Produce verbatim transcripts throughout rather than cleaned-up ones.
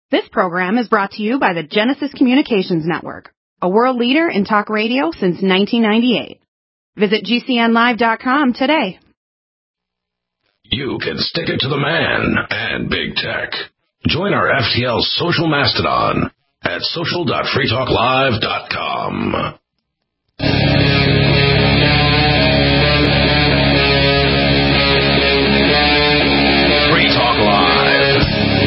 This program is brought to you by the Genesis Communications Network, a world leader in talk radio since nineteen ninety-eight. Visit G C N live dot com today. You can stick it to the man and big tech. Join our F T L social mastodon at social dot free talk live dot com. Free Talk Live.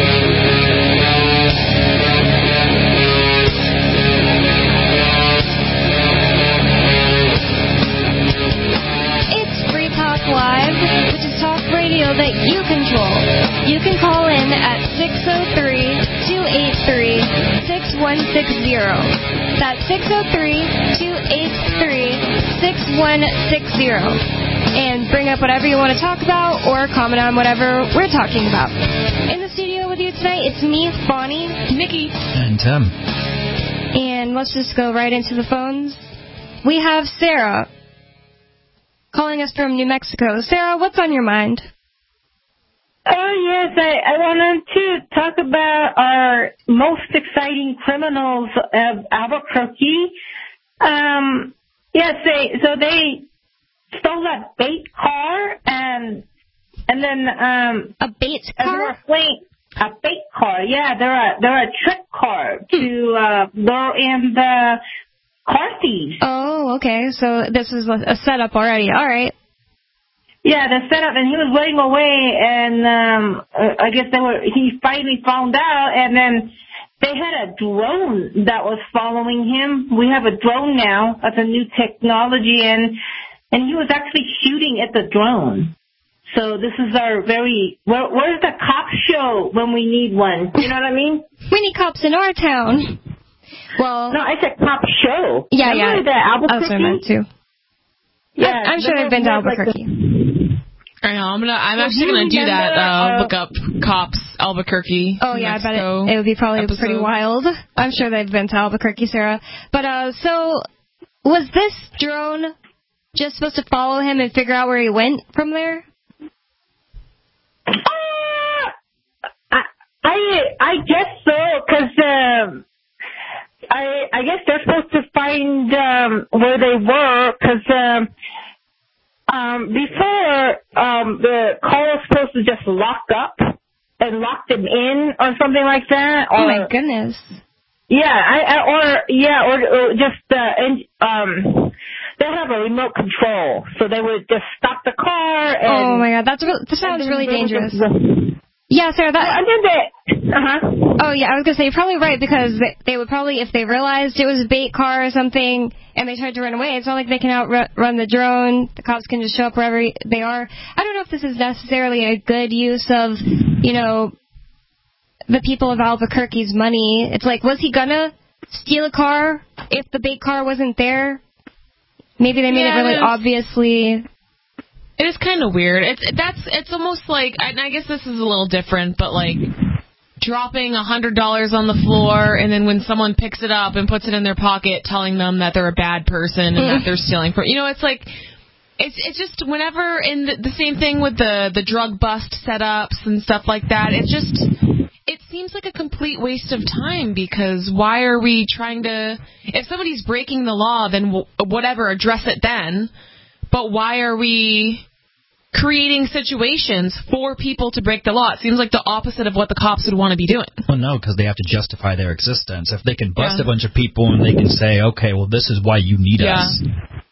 It's Free Talk Live, which is talk radio that you control. You can call in at six oh three, two eight three, six one six zero. That's six oh three, two eight three, six one six zero. And bring up whatever you want to talk about or comment on whatever we're talking about. In the studio with you tonight, it's me, Bonnie, Mickey, and Tim. And let's just go right into the phones. We have Sarah calling us from New Mexico. Sarah, what's on your mind? Oh, yes, I, I wanted to talk about our most exciting criminals of Albuquerque. Um, yes, they, so they stole a bait car, and and then... Um, a bait car? Fleeing, a bait car, yeah, they're a, they're a trick car to uh, lure in the car thieves. Oh, okay, so this is a setup already, all right. Yeah, the setup, and he was running away, and um, I guess they were. He finally found out, and then they had a drone that was following him. We have a drone now. That's a new technology, and and he was actually shooting at the drone. So this is our very. Where, where's the cop show when we need one? You know what I mean? We need cops in our town. Well, no, I said cop show. Yeah, Remember yeah. The Albuquerque? That's what I meant too. Yeah, I'm sure I've been to Albuquerque. Like I know. I'm gonna. I'm well, actually gonna do that. Uh, uh, look up cops Albuquerque. Oh yeah, Mexico I bet it, it would be probably episode. pretty wild. I'm sure they've been to Albuquerque, Sarah. But uh, so was this drone just supposed to follow him and figure out where he went from there? Uh, I I I guess so, because um, I I guess they're supposed to find um, where they were, because. Um, Um, before, um, the car was supposed to just lock up and lock them in or something like that. Or, oh, my goodness. Yeah, I, I, or, yeah, or, or just, uh, and, um, they have a remote control, so they would just stop the car and... Oh, my God, that's re- that sounds really dangerous. Just, yeah, Sarah, that... And then they... Uh-huh. Oh, yeah, I was going to say, you're probably right, because they, they would probably, if they realized it was a bait car or something, and they tried to run away, it's not like they can outrun the drone. The cops can just show up wherever they are. I don't know if this is necessarily a good use of, you know, the people of Albuquerque's money. It's like, was he going to steal a car if the bait car wasn't there? Maybe they made yeah, it really it obviously... It is kind of weird. It's that's it's almost like, and I guess this is a little different, but like dropping a hundred dollars on the floor, and then when someone picks it up and puts it in their pocket, telling them that they're a bad person and that they're stealing from, you know, it's like it's it's just whenever in the, the same thing with the the drug bust setups and stuff like that. It just it seems like a complete waste of time, because why are we trying to? If somebody's breaking the law, then w- whatever, address it then. But why are we creating situations for people to break the law? It seems like the opposite of what the cops would want to be doing. Well, no, because they have to justify their existence. If they can bust yeah. a bunch of people and they can say, okay, well, this is why you need yeah. us.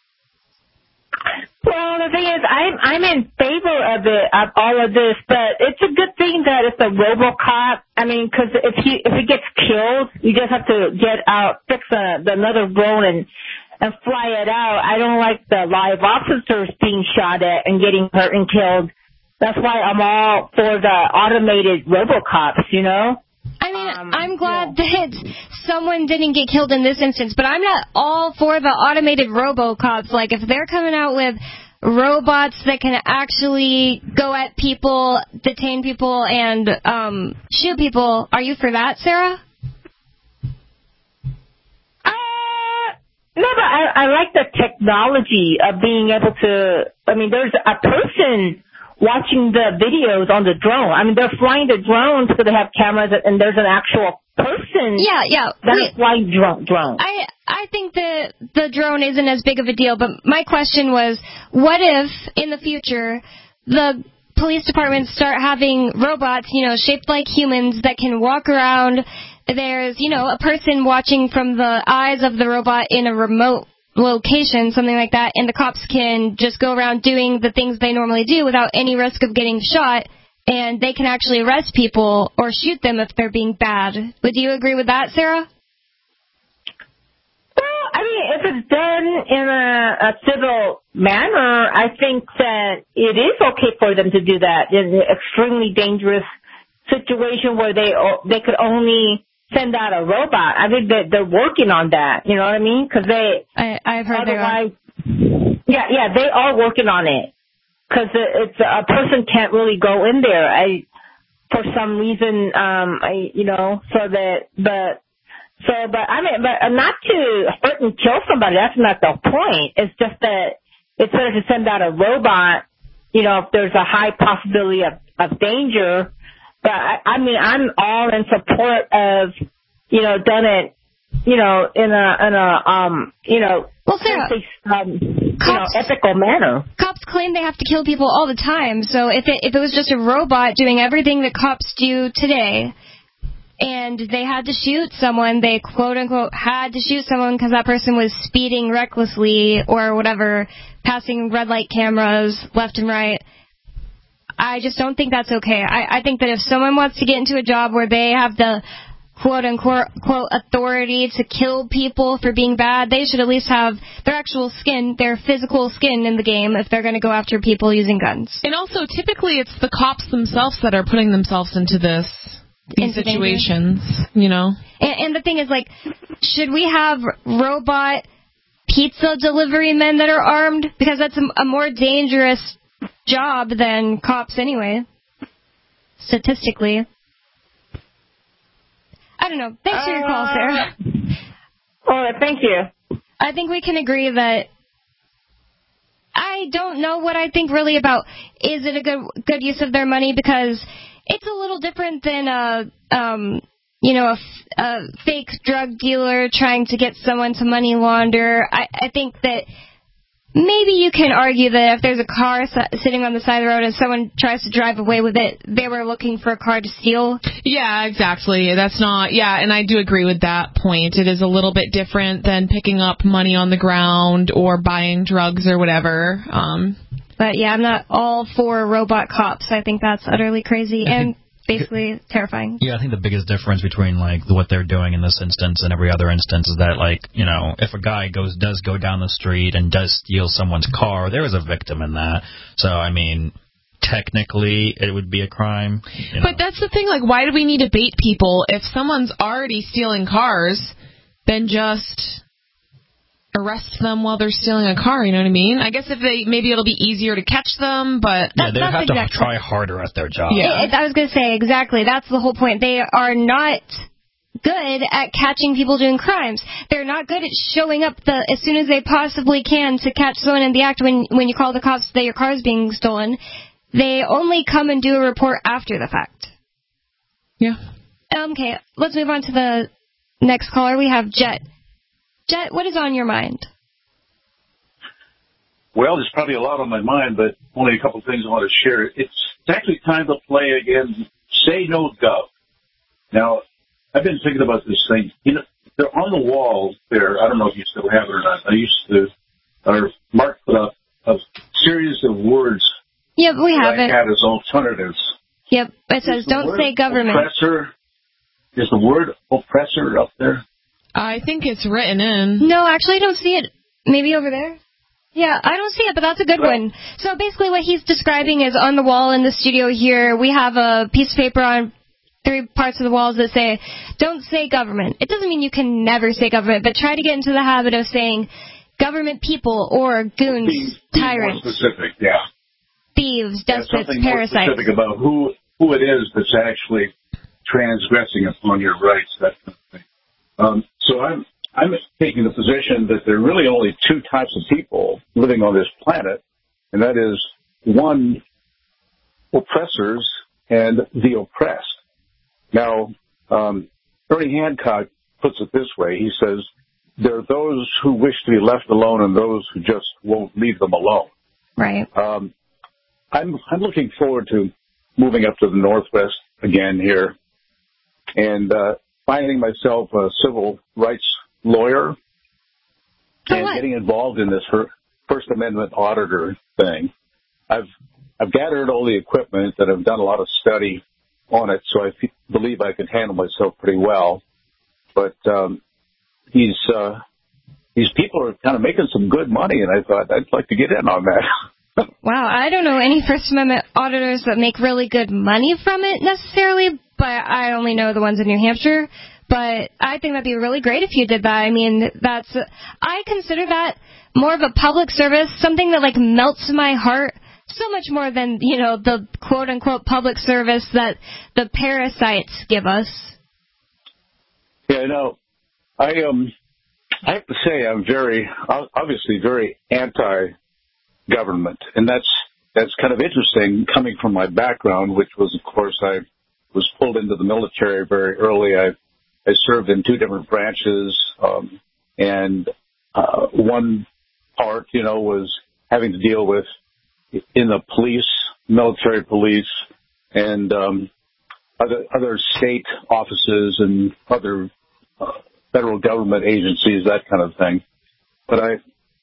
Well, the thing is, I'm I'm in favor of it, of all of this, but it's a good thing that it's a RoboCop. I mean, because if he if he gets killed, you just have to get out, fix a, the another drone and and fly it out. I don't like the live officers being shot at and getting hurt and killed. That's why I'm all for the automated RoboCops, you know? I mean, Um, I'm glad yeah. that someone didn't get killed in this instance, but I'm not all for the automated RoboCops. Like, if they're coming out with robots that can actually go at people, detain people, and um, shoot people, are you for that, Sarah? No, but I, I like the technology of being able to, I mean, there's a person watching the videos on the drone. I mean, they're flying the drones because they have cameras and there's an actual person Yeah, yeah. that We- is flying drone. drone. I I think the the drone isn't as big of a deal, but my question was, what if in the future the police departments start having robots, you know, shaped like humans that can walk around? There's, you know, a person watching from the eyes of the robot in a remote location, something like that, and the cops can just go around doing the things they normally do without any risk of getting shot, and they can actually arrest people or shoot them if they're being bad. Would you agree with that, Sarah? Well, I mean, if it's done in a, a civil manner, I think that it is okay for them to do that in an extremely dangerous situation where they they could only send out a robot. I think that they're working on that. You know what I mean? Because they I, I've heard they are. otherwise, yeah, yeah, they are working on it. Because it's a person can't really go in there. I, for some reason, um, I, you know, so that, but, so, but I mean, but not to hurt and kill somebody. That's not the point. It's just that it's better to send out a robot, you know, if there's a high possibility of, of danger. But I, I mean, I'm all in support of, you know, done it, you know, in a, in a, um, you know, Well, Sarah, um, you know, ethical manner. cops claim they have to kill people all the time. So if it if it was just a robot doing everything that cops do today, and they had to shoot someone, they quote unquote had to shoot someone because that person was speeding recklessly or whatever, passing red light cameras left and right. I just don't think that's okay. I, I think that if someone wants to get into a job where they have the quote-unquote quote, authority to kill people for being bad, they should at least have their actual skin, their physical skin in the game if they're going to go after people using guns. And also, typically, it's the cops themselves that are putting themselves into this these Into danger. situations, you know? And, and the thing is, like, should we have robot pizza delivery men that are armed? Because that's a, a more dangerous job than cops anyway, statistically. I don't know. Thanks for your call, Sarah. All right, thank you. I think we can agree that I don't know what I think really about is it a good good use of their money, because it's a little different than a um you know a, f- a fake drug dealer trying to get someone to money launder. I, I think that maybe you can argue that if there's a car sitting on the side of the road and someone tries to drive away with it, they were looking for a car to steal. Yeah, exactly. That's not, yeah, and I do agree with that point. It is a little bit different than picking up money on the ground or buying drugs or whatever. Um, but yeah, I'm not all for robot cops. I think that's utterly crazy and basically terrifying. Yeah, I think the biggest difference between like what they're doing in this instance and every other instance is that, like, you know, if a guy goes does go down the street and does steal someone's car, there is a victim in that. So I mean, technically it would be a crime. You know. But that's the thing. Like, why do we need to bait people? If someone's already stealing cars, then just arrest them while they're stealing a car, you know what I mean? I guess if they, maybe it'll be easier to catch them, but... Yeah, they that's have exactly. to try harder at their job. Yeah. It, it, I was going to say, exactly, that's the whole point. They are not good at catching people doing crimes. They're not good at showing up the as soon as they possibly can to catch someone in the act when, when you call the cops that your car is being stolen. They only come and do a report after the fact. Yeah. Okay, let's move on to the next caller. We have Jet. Jet, what is on your mind? Well, there's probably a lot on my mind, but only a couple of things I want to share. It's actually time to play again. Say no, Gov. Now, I've been thinking about this thing. You know, they're on the wall there. I don't know if you still have it or not. I used to, or Mark put up a series of words. Yep, we have that I it. had as alternatives. Yep, it says Is the don't word say government. Oppressor. Is the word oppressor up there? I think it's written in. No, actually, I don't see it. Maybe over there? Yeah, I don't see it, but that's a good Well, one. So basically what he's describing is on the wall in the studio here, we have a piece of paper on three parts of the walls that say, don't say government. It doesn't mean you can never say government, but try to get into the habit of saying government people or goons, Be, be tyrants, more specific, yeah. thieves, Yeah, despots, something more parasites. specific about who who it is that's actually transgressing upon your rights, that kind of thing. Um, so I'm I'm taking the position that there are really only two types of people living on this planet, and that is, one, oppressors and the oppressed. Now, um, Ernie Hancock puts it this way. He says, there are those who wish to be left alone and those who just won't leave them alone. Right. Um, I'm, I'm looking forward to moving up to the Northwest again here and uh, finding myself a civil rights lawyer For and what? getting involved in this First Amendment auditor thing. I've I've gathered all the equipment and I've done a lot of study on it, so I f- believe I can handle myself pretty well. But um, these uh, these people are kind of making some good money, and I thought I'd like to get in on that. Wow, I don't know any First Amendment auditors that make really good money from it necessarily, but I only know the ones in New Hampshire. But I think that'd be really great if you did that. I mean, that's I consider that more of a public service, something that like melts my heart so much more than, you know, the quote-unquote public service that the parasites give us. Yeah, no, I um, I have to say I'm very, obviously very anti-government, and that's that's kind of interesting coming from my background, which was, of course, I was pulled into the military very early. I I served in two different branches, um, and uh, one part, you know, was having to deal with in the police, military police, and um, other other state offices and other uh, federal government agencies, that kind of thing. But I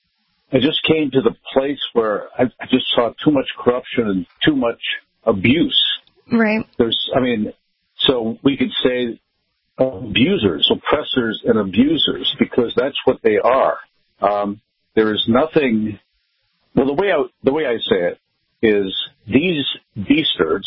I just came to the place where I, I just saw too much corruption and too much abuse. Right. There's, I mean, so we could say abusers, oppressors, and abusers, because that's what they are. Um, there is nothing. Well, the way I the way I say it is these beastards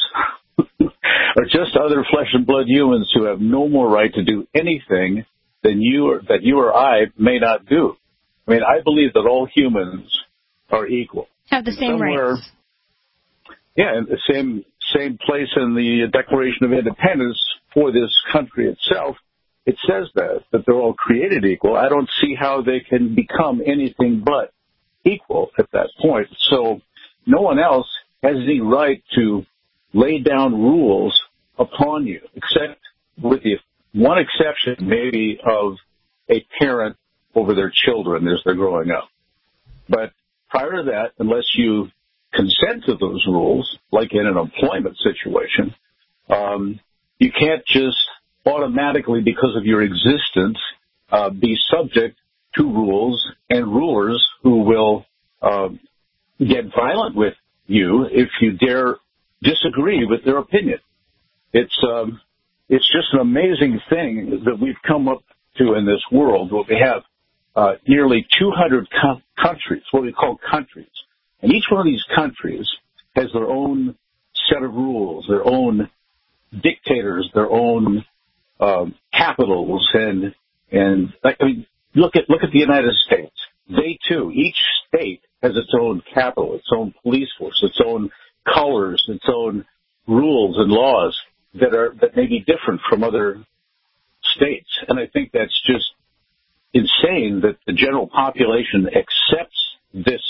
are just other flesh and blood humans who have no more right to do anything than you or that you or I may not do. I mean, I believe that all humans are equal. Have the same Somewhere, rights. Yeah, and the same same place in the Declaration of Independence for this country itself. It says that that they're all created equal. I don't see how they can become anything but equal at that point. So no one else has any right to lay down rules upon you, except with the one exception maybe of a parent over their children as they're growing up. But prior to that, unless you consent to those rules, like in an employment situation, um, you can't just automatically, because of your existence, uh, be subject to rules and rulers who will uh, get violent with you if you dare disagree with their opinion. It's um, it's just an amazing thing that we've come up to in this world where we have uh, nearly two hundred co- countries, what we call countries. And each one of these countries has their own set of rules, their own dictators, their own um, capitals, and and I mean, look at look at the United States. They too, each state has its own capital, its own police force, its own colors, its own rules and laws that are that may be different from other states. And I think that's just insane that the general population accepts this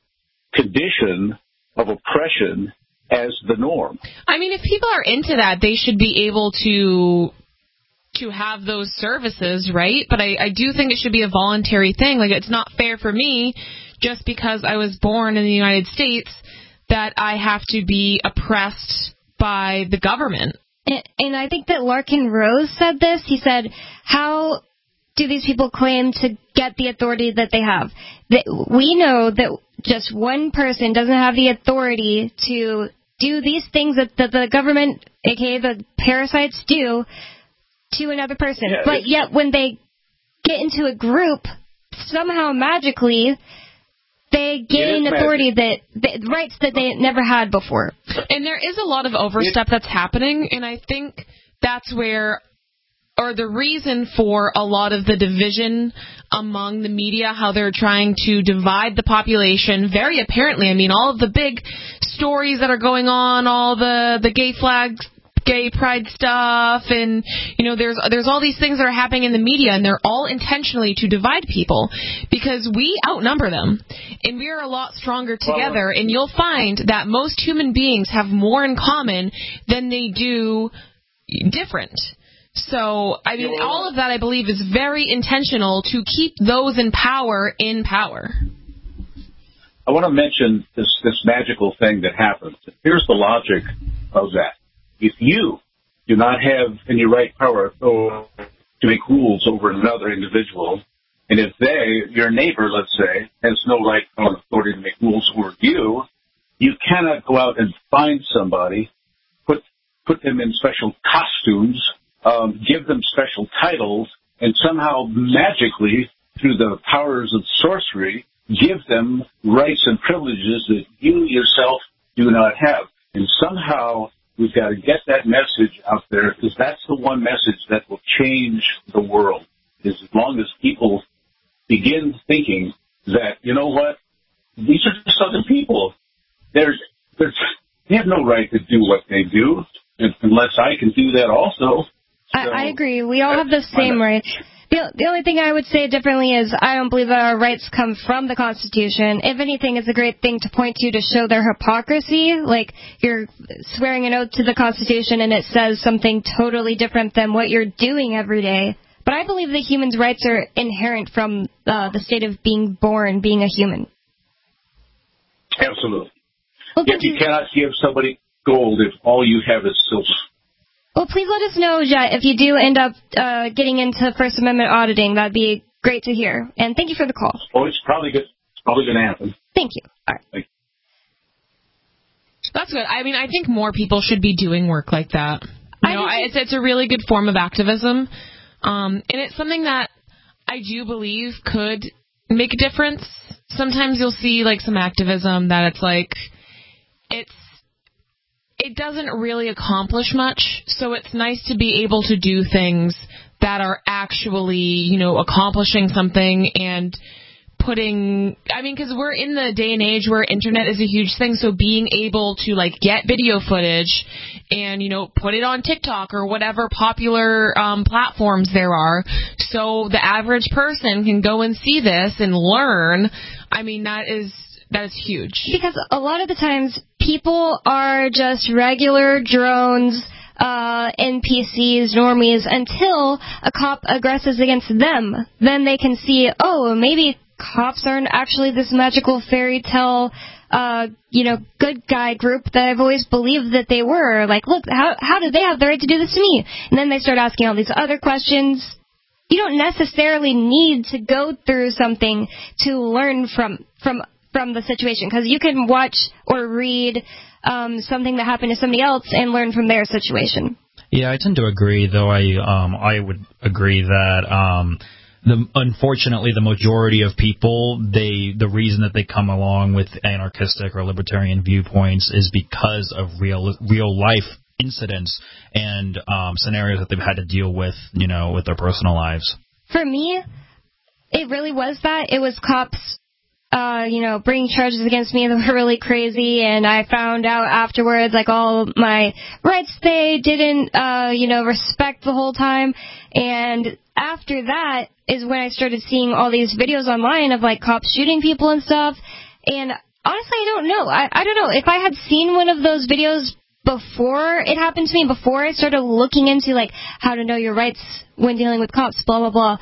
condition of oppression as the norm. I mean, if people are into that, they should be able to to have those services, right? But I, I do think it should be a voluntary thing. Like, it's not fair for me, just because I was born in the United States, that I have to be oppressed by the government. And, and I think that Larkin Rose said this. He said, how do these people claim to get the authority that they have? That we know that just one person doesn't have the authority to do these things that, that the government, aka the parasites, do to another person. Yeah, but yet when they get into a group, somehow magically they gain authority that, that rights that they never had before. And there is a lot of overstep that's happening, and I think that's where, or the reason for a lot of the division among the media, how they're trying to divide the population very apparently. I mean, all of the big stories that are going on, all the, the gay flags gay pride stuff, and you know, there's there's all these things that are happening in the media, and they're all intentionally to divide people because we outnumber them, and we are a lot stronger together. And you'll find that most human beings have more in common than they do different. So, I mean, all of that, I believe, is very intentional to keep those in power in power. I want to mention this, this magical thing that happens. Here's the logic of that. If you do not have any right power to make rules over another individual, and if they, your neighbor, let's say, has no right or authority to make rules over you, you cannot go out and find somebody, put put them in special costumes, um, give them special titles, and somehow magically, through the powers of sorcery, give them rights and privileges that you yourself do not have. And somehow we've got to get that message out there, because that's the one message that will change the world, is as long as people begin thinking that, you know what, these are just other people. They're, they're, they have no right to do what they do unless I can do that also. So, I, I agree. We all have the same rights. The, the only thing I would say differently is I don't believe that our rights come from the Constitution. If anything, it's a great thing to point to to show their hypocrisy. Like, you're swearing an oath to the Constitution and it says something totally different than what you're doing every day. But I believe that humans' rights are inherent from uh, the state of being born, being a human. Absolutely. Well, Yet you, you cannot give somebody gold if all you have is silver. Well, please let us know, Jet, if you do end up uh, getting into First Amendment auditing. That'd be great to hear. And thank you for the call. Oh, it's probably good. It's probably going to happen. Thank you. All right. Thank you. That's good. I mean, I think more people should be doing work like that. You know, I, it's, it's a really good form of activism. Um, and it's something that I do believe could make a difference. Sometimes you'll see, like, some activism that it's like, it's, it doesn't really accomplish much, so it's nice to be able to do things that are actually, you know, accomplishing something and putting, I mean, because we're in the day and age where internet is a huge thing, so being able to, like, get video footage and, you know, put it on TikTok or whatever popular um, platforms there are, so the average person can go and see this and learn, I mean, that is... That is huge. Because a lot of the times, people are just regular drones, uh, N P Cs, normies, until a cop aggresses against them. Then they can see, oh, maybe cops aren't actually this magical fairy tale, uh, you know, good guy group that I've always believed that they were. Like, look, how how did they have the right to do this to me? And then they start asking all these other questions. You don't necessarily need to go through something to learn from from from the situation, because you can watch or read um, something that happened to somebody else and learn from their situation. Yeah, I tend to agree, though I um, I would agree that um, the unfortunately the majority of people, they the reason that they come along with anarchistic or libertarian viewpoints is because of real real life incidents and um, scenarios that they've had to deal with, you know, with their personal lives. For me, it really was that. It was cops Uh, you know, bringing charges against me that were really crazy, and I found out afterwards, like, all my rights they didn't, uh, you know, respect the whole time, and after that is when I started seeing all these videos online of, like, cops shooting people and stuff, and honestly, I don't know. I, I don't know. If I had seen one of those videos before it happened to me, before I started looking into, like, how to know your rights when dealing with cops, blah, blah, blah,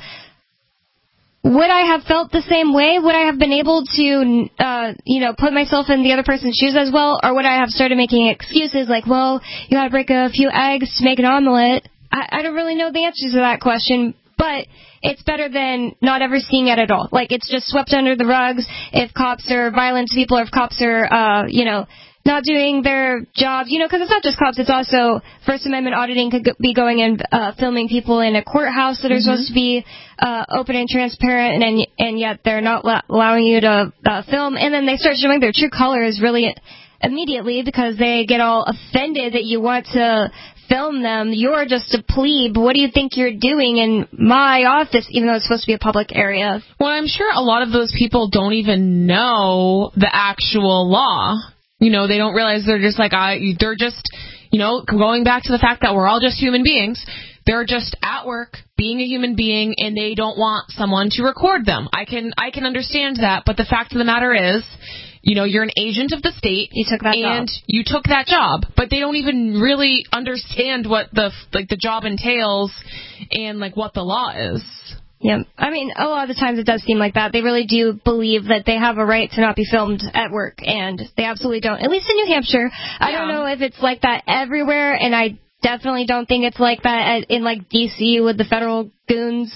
would I have felt the same way? Would I have been able to, uh, you know, put myself in the other person's shoes as well? Or would I have started making excuses like, well, you gotta break a few eggs to make an omelet? I, I don't really know the answers to that question, but it's better than not ever seeing it at all. Like, it's just swept under the rugs if cops are violent to people or if cops are, uh, you know, not doing their job, you know, because it's not just cops, it's also First Amendment auditing could be going and uh, filming people in a courthouse that are mm-hmm. supposed to be uh, open and transparent, and and yet they're not la- allowing you to uh, film, and then they start showing their true colors really immediately because they get all offended that you want to film them. You're just a plebe. What do you think you're doing in my office, even though it's supposed to be a public area? Well, I'm sure a lot of those people don't even know the actual law. You know, they don't realize they're just like, I, they're just you know, going back to the fact that we're all just human beings, they're just at work being a human being, and they don't want someone to record them. I can I can understand that, but the fact of the matter is, you know, you're an agent of the state. You took that and job. you took that job, but they don't even really understand what the like the job entails and like what the law is. Yeah, I mean, a lot of the times it does seem like that. They really do believe that they have a right to not be filmed at work, and they absolutely don't. At least in New Hampshire. I Yeah. don't know if it's like that everywhere, and I definitely don't think it's like that at, in, like, D C with the federal goons.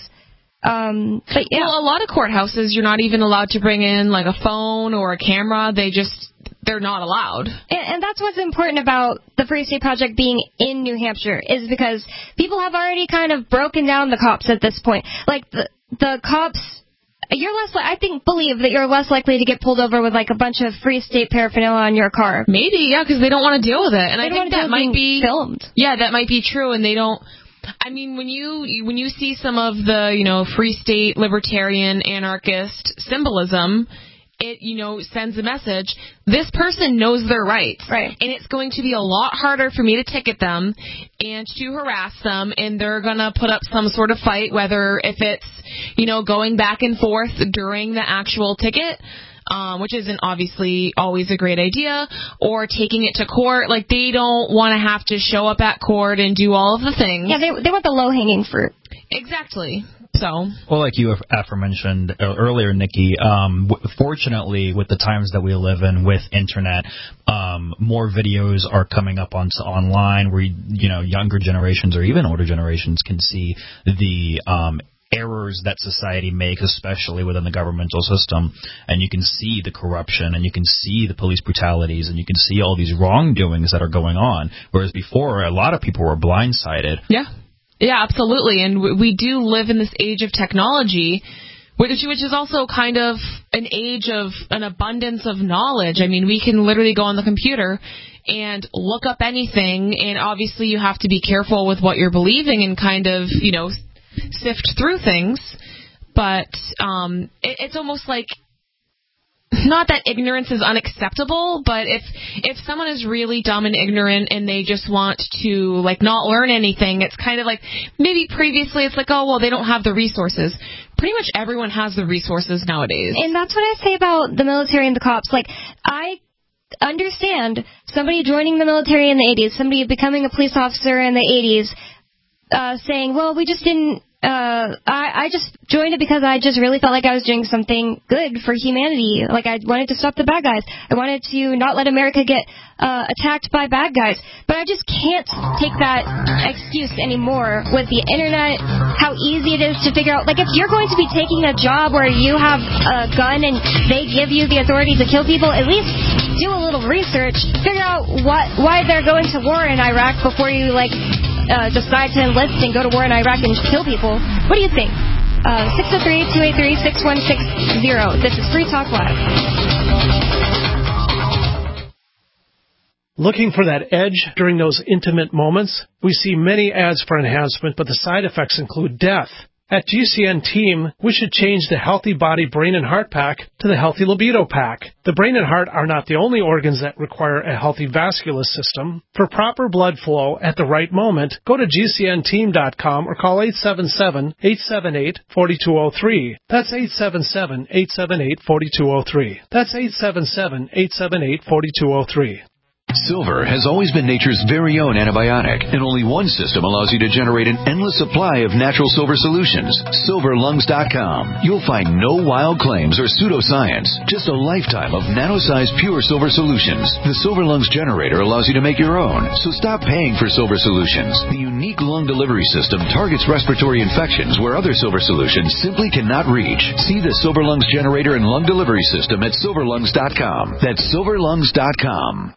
Um, but, yeah. Well, a lot of courthouses, you're not even allowed to bring in, like, a phone or a camera. They just, they're not allowed. And, and that's what's important about the Free State Project being in New Hampshire, is because people have already kind of broken down the cops at this point. Like, the, the cops, you're less, li- I think, believe that you're less likely to get pulled over with, like, a bunch of Free State paraphernalia on your car. Maybe, yeah, because they don't want to deal with it. And They I don't think wanna that deal with might being be filmed. Yeah, that might be true, and they don't. I mean, when you when you see some of the, you know, Free State libertarian anarchist symbolism, it, you know, sends a message. This person knows their rights. Right. And it's going to be a lot harder for me to ticket them and to harass them, and they're going to put up some sort of fight, whether if it's, you know, going back and forth during the actual ticket, Um, which isn't obviously always a great idea, or taking it to court. Like, they don't want to have to show up at court and do all of the things. Yeah, they, they want the low-hanging fruit. Exactly. So. Well, like you aforementioned earlier, Nikki, um, w- fortunately, with the times that we live in with internet, um, more videos are coming up on online where, you know, younger generations or even older generations can see the um errors that society makes, especially within the governmental system, and you can see the corruption, and you can see the police brutalities, and you can see all these wrongdoings that are going on, whereas before, a lot of people were blindsided. Yeah, yeah, absolutely, and w- we do live in this age of technology, which, which is also kind of an age of an abundance of knowledge. I mean, we can literally go on the computer and look up anything, and obviously you have to be careful with what you're believing and kind of, you know, sift through things, but um, it, it's almost like, not that ignorance is unacceptable, but if if someone is really dumb and ignorant and they just want to, like, not learn anything, it's kind of like, maybe previously it's like, oh, well, they don't have the resources. Pretty much everyone has the resources nowadays. And that's what I say about the military and the cops. Like, I understand somebody joining the military in the eighties, somebody becoming a police officer in the eighties, uh, saying, well, we just didn't, uh, I, I just joined it because I just really felt like I was doing something good for humanity. Like, I wanted to stop the bad guys. I wanted to not let America get uh, attacked by bad guys. But I just can't take that excuse anymore with the internet, how easy it is to figure out. Like, if you're going to be taking a job where you have a gun and they give you the authority to kill people, at least do a little research. Figure out what why they're going to war in Iraq before you, like, uh, decide to enlist and go to war in Iraq and kill people. What do you think? Uh, six oh three, two eight three, six one six zero. This is Free Talk Live. Looking for that edge during those intimate moments? We see many ads for enhancement, but the side effects include death. At G C N Team, we should change the Healthy Body, Brain, and Heart Pack to the Healthy Libido Pack. The brain and heart are not the only organs that require a healthy vascular system. For proper blood flow at the right moment, go to G C N team dot com or call eight seven seven, eight seven eight, four two zero three. That's eight seven seven, eight seven eight, four two zero three. That's eight seven seven, eight seven eight, four two zero three. Silver has always been nature's very own antibiotic, and only one system allows you to generate an endless supply of natural silver solutions. silver lungs dot com. You'll find no wild claims or pseudoscience, just a lifetime of nano-sized pure silver solutions. The Silver Lungs generator allows you to make your own, so stop paying for silver solutions. The unique lung delivery system targets respiratory infections where other silver solutions simply cannot reach. See the Silver Lungs generator and lung delivery system at silver lungs dot com. That's silver lungs dot com.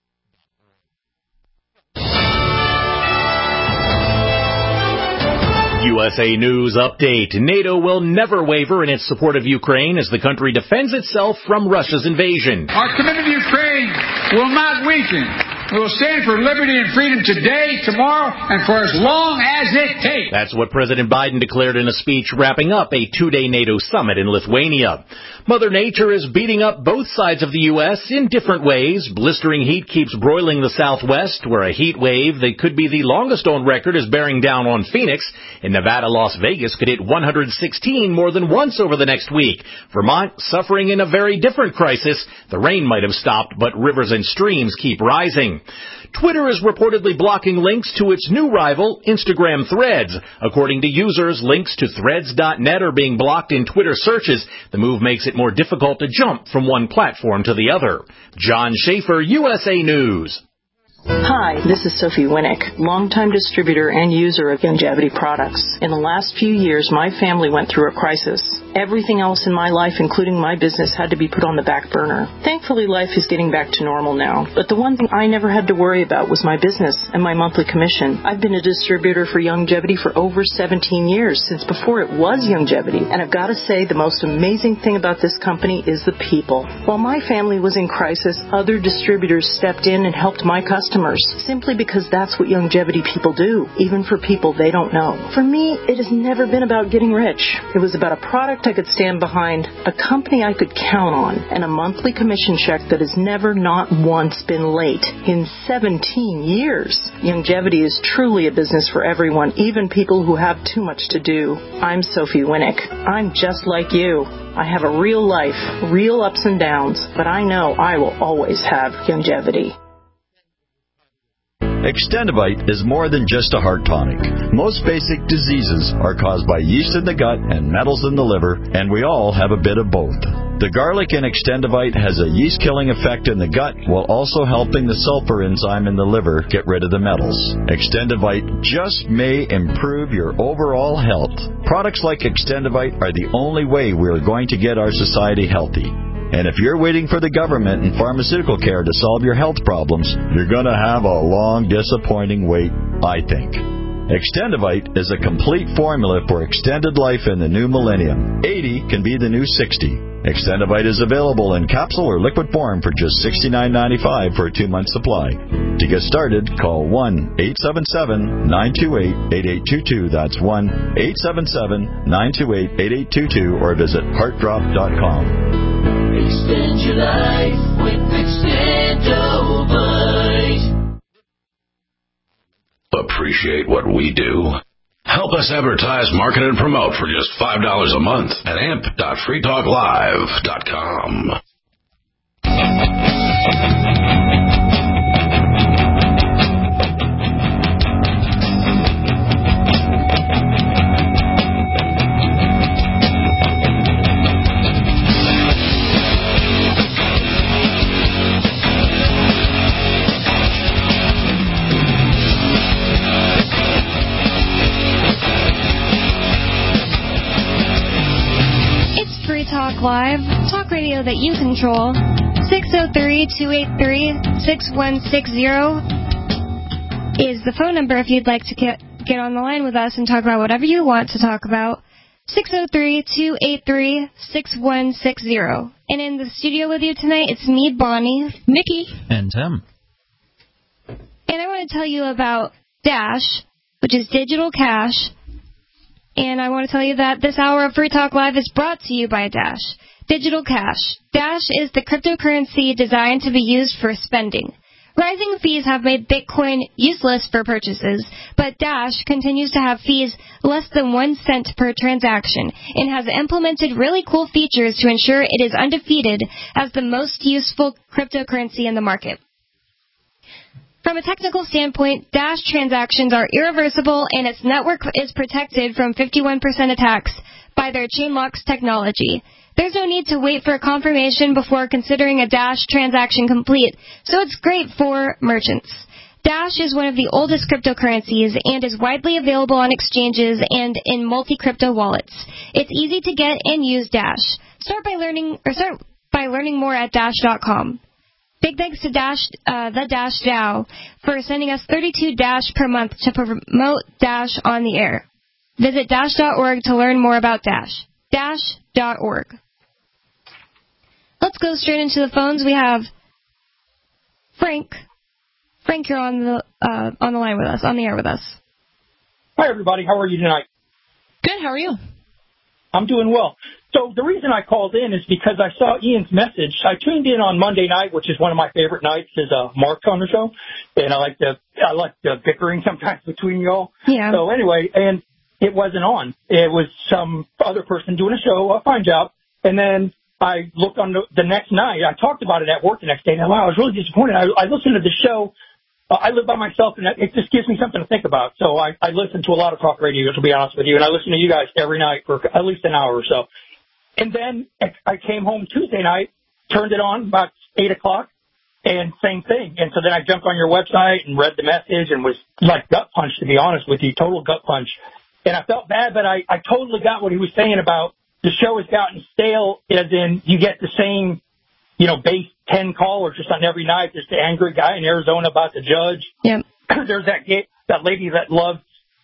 U S A News Update. NATO will never waver in its support of Ukraine as the country defends itself from Russia's invasion. Our commitment to Ukraine will not weaken. We will stand for liberty and freedom today, tomorrow, and for as long as it takes. That's what President Biden declared in a speech wrapping up a two-day NATO summit in Lithuania. Mother Nature is beating up both sides of the U S in different ways. Blistering heat keeps broiling the Southwest, where a heat wave that could be the longest on record is bearing down on Phoenix. In Nevada, Las Vegas could hit one hundred sixteen more than once over the next week. Vermont suffering in a very different crisis. The rain might have stopped, but rivers and streams keep rising. Twitter is reportedly blocking links to its new rival, Instagram Threads. According to users, links to threads dot net are being blocked in Twitter searches. The move makes it more difficult to jump from one platform to the other. John Schaefer, U S A News. Hi, this is Sophie Winnick, longtime distributor and user of Youngevity products. In the last few years, my family went through a crisis. Everything else in my life, including my business, had to be put on the back burner. Thankfully, life is getting back to normal now. But the one thing I never had to worry about was my business and my monthly commission. I've been a distributor for Youngevity for over seventeen years, since before it was Youngevity. And I've got to say, the most amazing thing about this company is the people. While my family was in crisis, other distributors stepped in and helped my customers, simply because that's what Youngevity people do, even for people they don't know. For me, it has never been about getting rich. It was about a product I could stand behind, a company I could count on, and a monthly commission check that has never not once been late in seventeen years. Youngevity is truly a business for everyone, even people who have too much to do. I'm Sophie Winnick. I'm just like you. I have a real life, real ups and downs, but I know I will always have Youngevity. Extendivite is more than just a heart tonic. Most basic diseases are caused by yeast in the gut and metals in the liver, and we all have a bit of both. The garlic in Extendivite has a yeast-killing effect in the gut while also helping the sulfur enzyme in the liver get rid of the metals. Extendivite just may improve your overall health. Products like Extendivite are the only way we are going to get our society healthy. And if you're waiting for the government and pharmaceutical care to solve your health problems, you're going to have a long, disappointing wait, I think. Extendivite is a complete formula for extended life in the new millennium. eighty can be the new sixty. Extendivite is available in capsule or liquid form for just sixty-nine ninety-five for a two-month supply. To get started, call one eight seven seven, nine two eight, eight eight two two. That's one eight seven seven, nine two eight, eight eight two two or visit heart drop dot com. Extend your life with Extendivite. Appreciate what we do? Help us advertise, market, and promote for just five dollars a month at amp dot free talk live dot com. Talk Live, talk radio that you control. six oh three, two eight three, six one six zero is the phone number if you'd like to get, get on the line with us and talk about whatever you want to talk about. six oh three, two eight three, six one six zero. And in the studio with you tonight, it's me, Bonnie, Nikki, and Tim. And I want to tell you about Dash, which is digital cash. And I want to tell you that this hour of Free Talk Live is brought to you by Dash. Digital Cash. Dash is the cryptocurrency designed to be used for spending. Rising fees have made Bitcoin useless for purchases, but Dash continues to have fees less than one cent per transaction and has implemented really cool features to ensure it is undefeated as the most useful cryptocurrency in the market. From a technical standpoint, Dash transactions are irreversible and its network is protected from fifty-one percent attacks by their Chainlocks technology. There's no need to wait for a confirmation before considering a Dash transaction complete, so it's great for merchants. Dash is one of the oldest cryptocurrencies and is widely available on exchanges and in multi-crypto wallets. It's easy to get and use Dash. Start by learning or start by learning more at dash dot com. Big thanks to Dash, uh, the Dash DAO for sending us thirty-two Dash per month to promote Dash on the air. Visit dash dot org to learn more about Dash. dash dot org. Let's go straight into the phones. We have Frank Frank, you're on the uh, on the line with us, on the air with us. Hi, everybody. How are you tonight? Good. How are you? I'm doing well. So the reason I called in is because I saw Ian's message. I tuned in on Monday night, which is one of my favorite nights, is uh, Mark's on the show, and I like the I like the bickering sometimes between y'all. Yeah. So anyway, and it wasn't on. It was some other person doing a show, a fine job, and then I looked on the, the next night. I talked about it at work the next day, and wow, I was really disappointed. I, I listened to the show. Uh, I live by myself, and it just gives me something to think about. So I, I listen to a lot of talk radio, to be honest with you, and I listen to you guys every night for at least an hour or so. And then I came home Tuesday night, turned it on about eight o'clock, and same thing. And so then I jumped on your website and read the message and was like gut punch, to be honest with you, total gut punch. And I felt bad, but I, I totally got what he was saying about the show has gotten stale, as in you get the same, you know, base ten callers just on every night. There's the angry guy in Arizona about the judge. Yep. There's that that lady that loves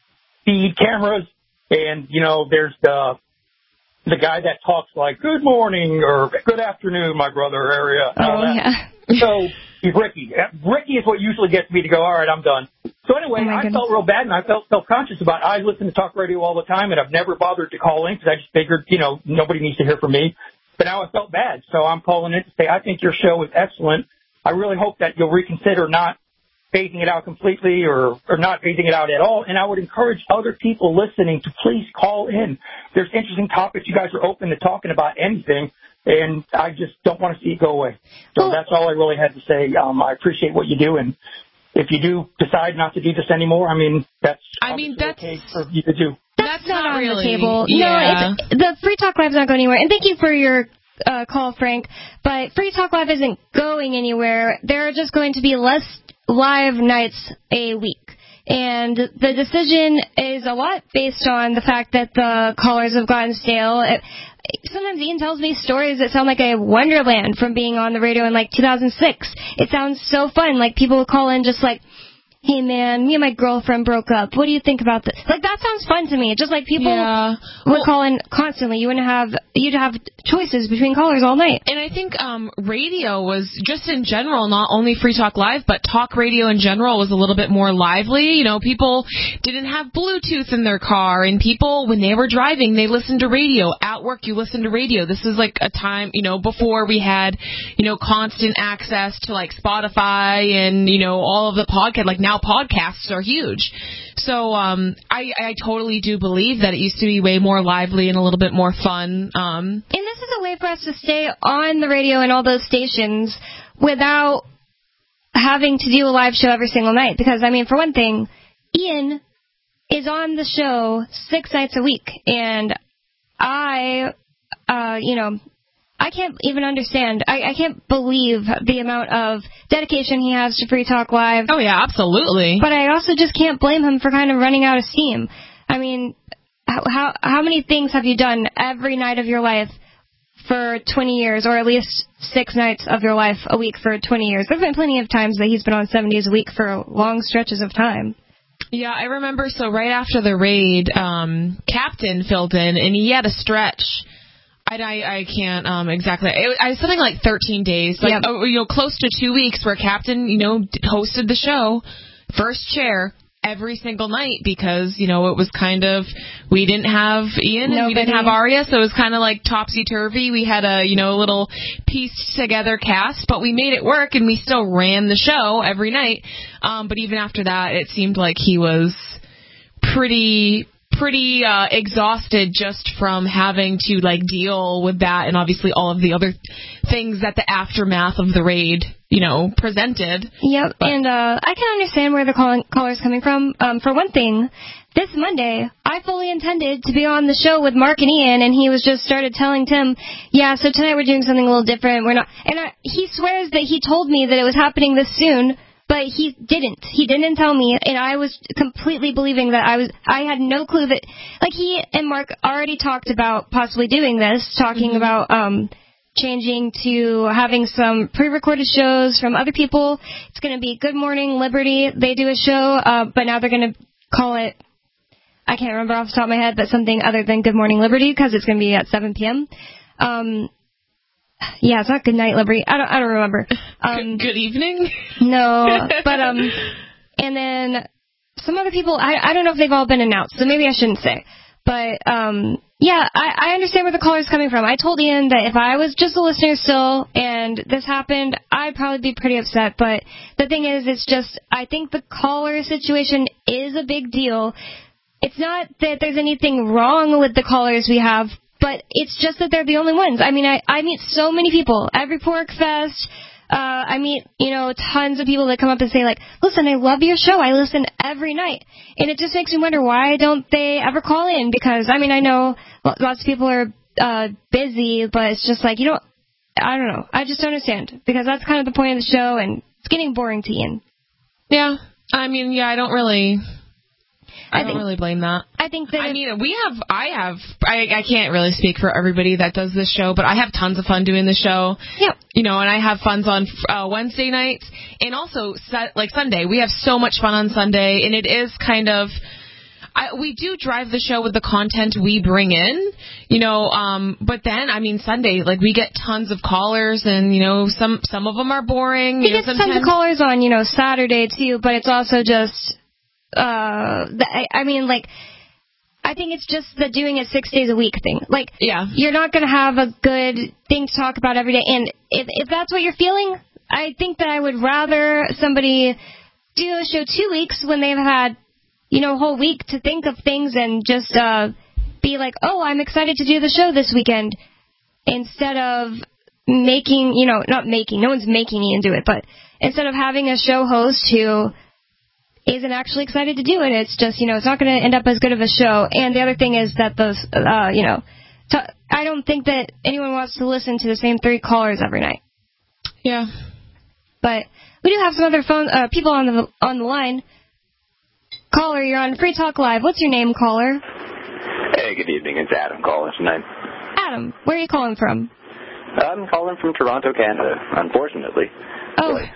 speed cameras, and you know, there's the the guy that talks like good morning or good afternoon, my brother area. Oh yeah. So Ricky, Ricky is what usually gets me to go, all right, I'm done. So anyway, oh I goodness. felt real bad, and I felt self-conscious about it. I listen to talk radio all the time, and I've never bothered to call in because I just figured, you know, nobody needs to hear from me. But now I felt bad, so I'm calling in to say I think your show is excellent. I really hope that you'll reconsider not phasing it out completely or, or not phasing it out at all. And I would encourage other people listening to please call in. There's interesting topics. You guys are open to talking about anything, and I just don't want to see it go away. So well, that's all I really had to say. Um, I appreciate what you do, and if you do decide not to do this anymore, I mean, that's I mean, that's okay for you to do. That's, that's not, not on really, the table. Yeah. No, it's, the Free Talk Live's not going anywhere. And thank you for your uh, call, Frank. But Free Talk Live isn't going anywhere. There are just going to be less live nights a week. And the decision is a lot based on the fact that the callers have gotten stale. It, sometimes Ian tells me stories that sound like a wonderland from being on the radio in like two thousand six. It sounds so fun. Like people will call in just like, hey man, me and my girlfriend broke up. What do you think about this? Like that sounds fun to me. Just like people yeah. would well, call in constantly. You wouldn't have you'd have choices between callers all night. And I think um, radio was just in general, not only Free Talk Live, but talk radio in general was a little bit more lively. You know, people didn't have Bluetooth in their car, and people when they were driving, they listened to radio. At work, you listened to radio. This is like a time, you know, before we had, you know, constant access to like Spotify and you know all of the podcast. Like now. Now podcasts are huge. So um, I, I totally do believe that it used to be way more lively and a little bit more fun. Um, and this is a way for us to stay on the radio and all those stations without having to do a live show every single night. Because, I mean, for one thing, Ian is on the show six nights a week. And I, uh, you know... I can't even understand. I, I can't believe the amount of dedication he has to Free Talk Live. Oh, yeah, absolutely. But I also just can't blame him for kind of running out of steam. I mean, how how, how many things have you done every night of your life for twenty years, or at least six nights of your life a week for twenty years? There have been plenty of times that he's been on seven days a week for long stretches of time. Yeah, I remember. So right after the raid, um, Captain filled in, and he had a stretch. I, I can't um, exactly. It, I something like thirteen days, like yep. oh, you know, close to two weeks, where Captain, you know, hosted the show, first chair every single night because you know it was kind of we didn't have Ian and Nobody. we didn't have Aria, so it was kind of like topsy turvy. We had a you know little pieced together cast, but we made it work and we still ran the show every night. Um, but even after that, it seemed like he was pretty. pretty uh, exhausted just from having to like deal with that and obviously all of the other things that the aftermath of the raid, you know, presented. Yep, but. and uh, I can understand where the call- caller's coming from. Um, for one thing, this Monday, I fully intended to be on the show with Mark and Ian, and he was just started telling Tim, yeah, so tonight we're doing something a little different. We're not, and I, he swears that he told me that it was happening this soon. But he didn't. He didn't tell me, and I was completely believing that I was. I had no clue that, like, he and Mark already talked about possibly doing this, talking mm-hmm. about um, changing to having some pre-recorded shows from other people. It's going to be Good Morning Liberty. They do a show, uh, but now they're going to call it, I can't remember off the top of my head, but something other than Good Morning Liberty because it's going to be at seven p.m. Um, Yeah, it's not good night, Liberty. I don't, I don't remember. Um, good, good evening? No, but, um, and then some other people, I, I don't know if they've all been announced, so maybe I shouldn't say. But, um, yeah, I, I understand where the caller's coming from. I told Ian that if I was just a listener still and this happened, I'd probably be pretty upset. But the thing is, it's just, I think the caller situation is a big deal. It's not that there's anything wrong with the callers we have, but it's just that they're the only ones. I mean, I, I meet so many people. Every Pork Fest, uh, I meet, you know, tons of people that come up and say, like, listen, I love your show. I listen every night. And it just makes me wonder, why don't they ever call in? Because, I mean, I know lots of people are uh, busy, but it's just like, you know, I don't know. I just don't understand. Because that's kind of the point of the show, and it's getting boring to Ian. Yeah. I mean, yeah, I don't really... I, I don't think, really blame that. I think that... I mean, we have... I have... I, I can't really speak for everybody that does this show, but I have tons of fun doing the show. Yep. You know, and I have fun on uh, Wednesday nights. And also, like, Sunday. We have so much fun on Sunday, and it is kind of... I, we do drive the show with the content we bring in, you know, um, but then, I mean, Sunday, like, we get tons of callers, and, you know, some some of them are boring. We you know, get sometimes... tons of callers on, you know, Saturday, too, but it's also just... Uh, I, I mean, like, I think it's just the doing it six days a week thing. Like, yeah. You're not going to have a good thing to talk about every day. And if, if that's what you're feeling, I think that I would rather somebody do a show two weeks when they've had, you know, a whole week to think of things and just uh, be like, oh, I'm excited to do the show this weekend, instead of making, you know, not making, no one's making Ian do it, but instead of having a show host who isn't actually excited to do it. It's just, you know, it's not going to end up as good of a show. And the other thing is that those, uh, you know, t- I don't think that anyone wants to listen to the same three callers every night. Yeah. But we do have some other phone uh, people on the on the line. Caller, you're on Free Talk Live. What's your name, caller? Hey, good evening. It's Adam calling tonight. Adam, where are you calling from? I'm calling from Toronto, Canada, unfortunately. Oh. But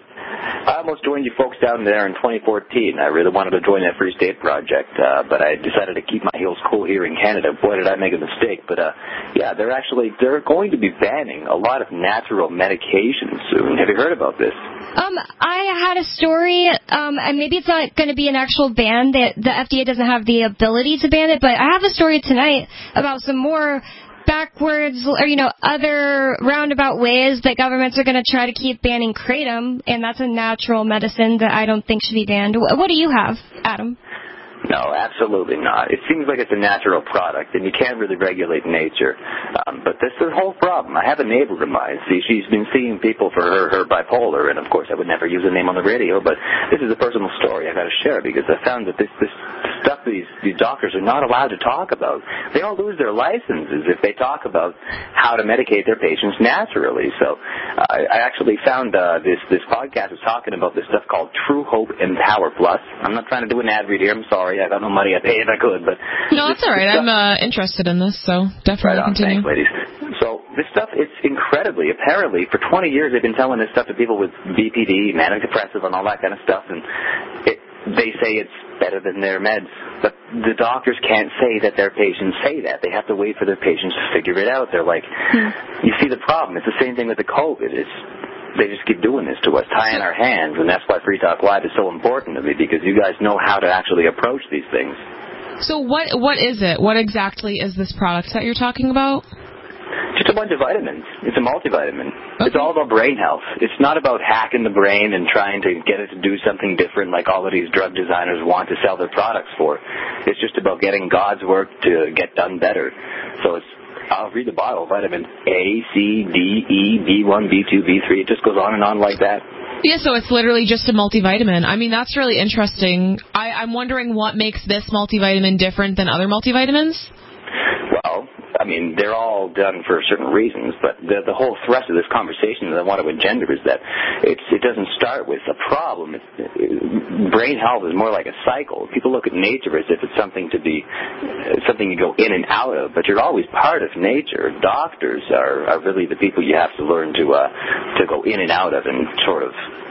I almost joined you folks down there in twenty fourteen. I really wanted to join that Free State Project, uh, but I decided to keep my heels cool here in Canada. Boy, did I make a mistake. But, uh, yeah, they're actually, they're going to be banning a lot of natural medications soon. Have you heard about this? Um, I had a story, um, and maybe it's not going to be an actual ban. The, the F D A doesn't have the ability to ban it, but I have a story tonight about some more backwards, or, you know, other roundabout ways that governments are going to try to keep banning kratom, and that's a natural medicine that I don't think should be banned. What do you have, Adam? No, absolutely not. It seems like it's a natural product, and you can't really regulate nature. Um, but this is the whole problem. I have a neighbor of mine. See, she's been seeing people for her, her bipolar, and of course I would never use a name on the radio, but this is a personal story I got to share, because I found that this, this stuff these, these doctors are not allowed to talk about. They all lose their licenses if they talk about how to medicate their patients naturally. So uh, I actually found uh, this, this podcast is talking about this stuff called True Hope Empower Plus. I'm not trying to do an ad read here. I'm sorry. I got no money. I'd pay if I could, but no, that's all right. I'm uh, interested in this, so definitely right on, continue. Thanks, ladies. So this stuff, it's incredibly. Apparently, for twenty years, they've been telling this stuff to people with B P D, manic depressive, and all that kind of stuff, and it, they say it's better than their meds. But the doctors can't say that their patients say that. They have to wait for their patients to figure it out. They're like, hmm. You see the problem. It's the same thing with the COVID. It's They just keep doing this to us, tying our hands, and that's why Free Talk Live is so important to me, because you guys know how to actually approach these things. So what what is it? What exactly is this product that you're talking about? Just a bunch of vitamins. It's a multivitamin. Okay. It's all about brain health. It's not about hacking the brain and trying to get it to do something different like all of these drug designers want to sell their products for. It's just about getting God's work to get done better. So it's I'll read the bottle. Vitamin A, C, D, E, B one, B two, B three. It just goes on and on like that. Yeah, so it's literally just a multivitamin. I mean, that's really interesting. I, I'm wondering what makes this multivitamin different than other multivitamins? Well, I mean, they're all done for certain reasons, but the, the whole thrust of this conversation that I want to engender is that it's, it doesn't start with a problem. It's, it, brain health is more like a cycle. People look at nature as if it's something to be, uh, something you go in and out of, but you're always part of nature. Doctors are, are really the people you have to learn to uh, to go in and out of and sort of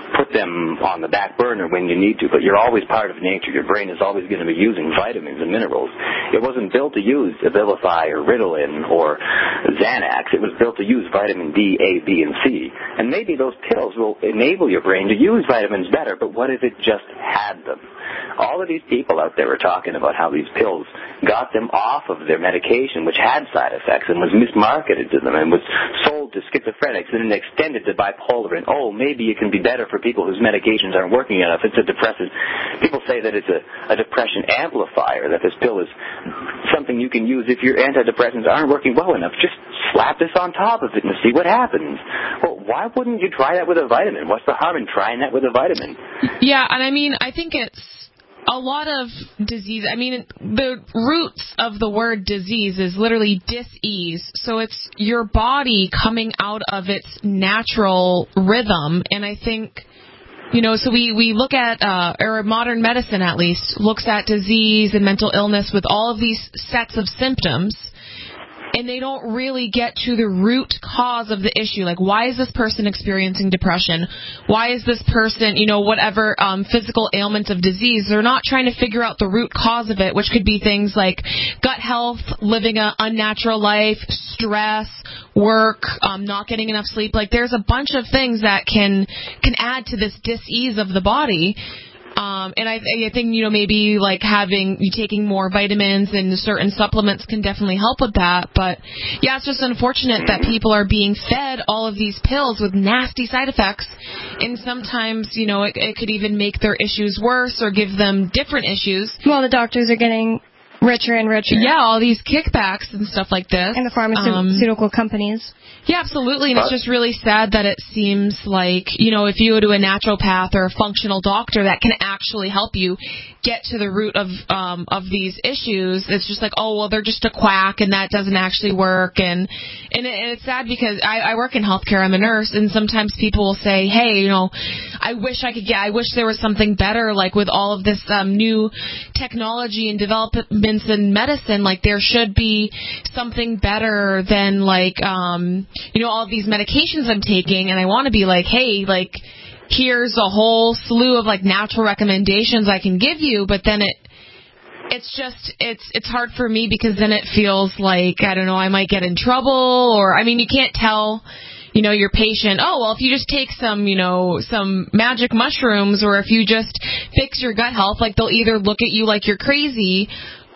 put them on the back burner when you need to, but you're always part of nature. Your brain is always going to be using vitamins and minerals. It wasn't built to use Abilify or Ritalin or Xanax. It was built to use vitamin D, A, B, and C. And maybe those pills will enable your brain to use vitamins better, but what if it just had them? All of these people out there are talking about how these pills got them off of their medication, which had side effects and was mismarketed to them and was sold to schizophrenics and then extended to bipolar. And, oh, maybe it can be better for people whose medications aren't working enough. It's a depressant. People say that it's a, a depression amplifier, that this pill is something you can use if your antidepressants aren't working well enough. Just slap this on top of it and see what happens. Well, why wouldn't you try that with a vitamin? What's the harm in trying that with a vitamin? Yeah, and I mean, I think it's a lot of disease. I mean, the roots of the word disease is literally dis-ease. So it's your body coming out of its natural rhythm. And I think, you know, so we, we look at, uh, or modern medicine at least, looks at disease and mental illness with all of these sets of symptoms. And they don't really get to the root cause of the issue. Like, why is this person experiencing depression? Why is this person, you know, whatever um, physical ailment of disease? They're not trying to figure out the root cause of it, which could be things like gut health, living an unnatural life, stress, work, um, not getting enough sleep. Like, there's a bunch of things that can can add to this dis-ease of the body. Um, and I, I think, you know, maybe like having, you taking more vitamins and certain supplements can definitely help with that. But yeah, it's just unfortunate that people are being fed all of these pills with nasty side effects. And sometimes, you know, it, it could even make their issues worse or give them different issues. Well, the doctors are getting richer and richer. Yeah, all these kickbacks and stuff like this. And the pharmaceutical um, companies. Yeah, absolutely. And it's just really sad that it seems like, you know, if you go to a naturopath or a functional doctor that can actually help you get to the root of um, of these issues, it's just like, oh, well, they're just a quack and that doesn't actually work. And and, it, and it's sad because I, I work in healthcare. I'm a nurse, and sometimes people will say, hey, you know, I wish I could get, I wish there was something better, like with all of this um, new technology and developments in medicine, like there should be something better than like, um, you know, all of these medications I'm taking, and I want to be like, hey, like, here's a whole slew of like natural recommendations I can give you, but then it, it's just, it's, it's hard for me because then it feels like, I don't know, I might get in trouble, or, I mean, you can't tell, you know, your patient, oh, well, if you just take some, you know, some magic mushrooms, or if you just fix your gut health, like they'll either look at you like you're crazy,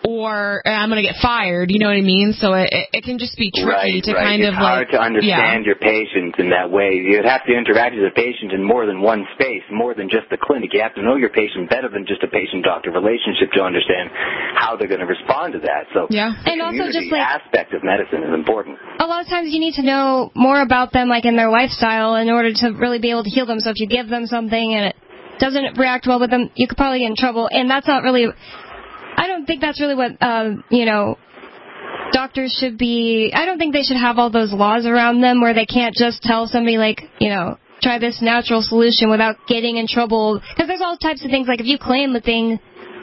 or I'm going to get fired, you know what I mean? So it, it can just be tricky right, to right. kind it's of hard like... to understand yeah. your patient in that way. You'd have to interact with a patient in more than one space, more than just the clinic. You have to know your patient better than just a patient-doctor relationship to understand how they're going to respond to that. So yeah. the and also just community like, aspect of medicine is important. A lot of times you need to know more about them, like in their lifestyle, in order to really be able to heal them. So if you give them something and it doesn't react well with them, you could probably get in trouble. And that's not really... I don't think that's really what, uh, you know, doctors should be... I don't think they should have all those laws around them where they can't just tell somebody, like, you know, try this natural solution without getting in trouble. Because there's all types of things, like if you claim a thing